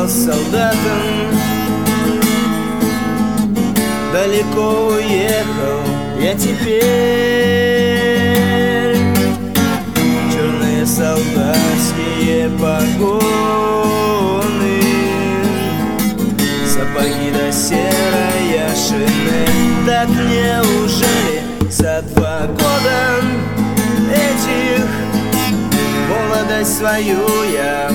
стал солдатом. Далеко уехал я теперь. Черные солдатские погоны, сапоги да серая шинель. Так неужели за 2 года этих молодость свою я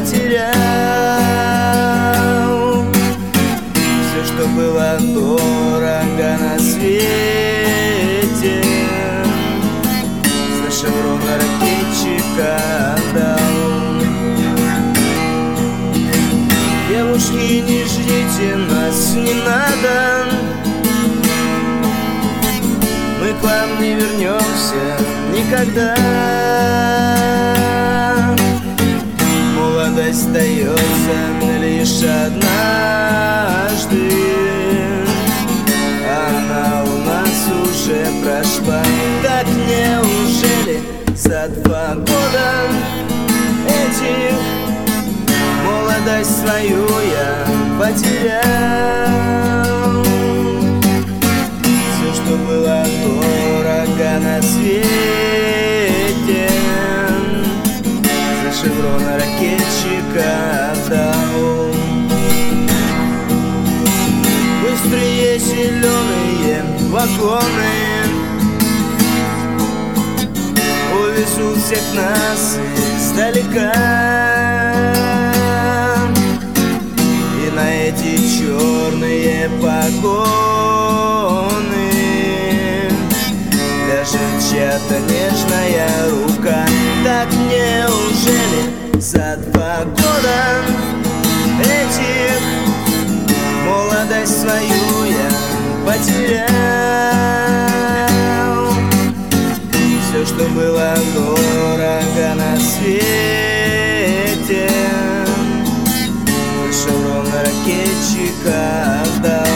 потерял? Все, что было дорого на свете, за шеврон ракетчика отдал. Девушки, не ждите нас, не надо, мы к вам не вернемся никогда. Молодость дается лишь однажды, она у нас уже прошла. Так неужели за 2 года этих молодость свою я потерял? Все, что было дорого на свете, за шеврон ракетчика отдал. Быстрые зеленые вагоны увезут всех нас издалека, и на эти черные погоны ляжет чья-то нежная рука. Так неужели за 2 года этих молодость свою я потерял? Все, что было дорого на свете, шеврон ракетчика отдал.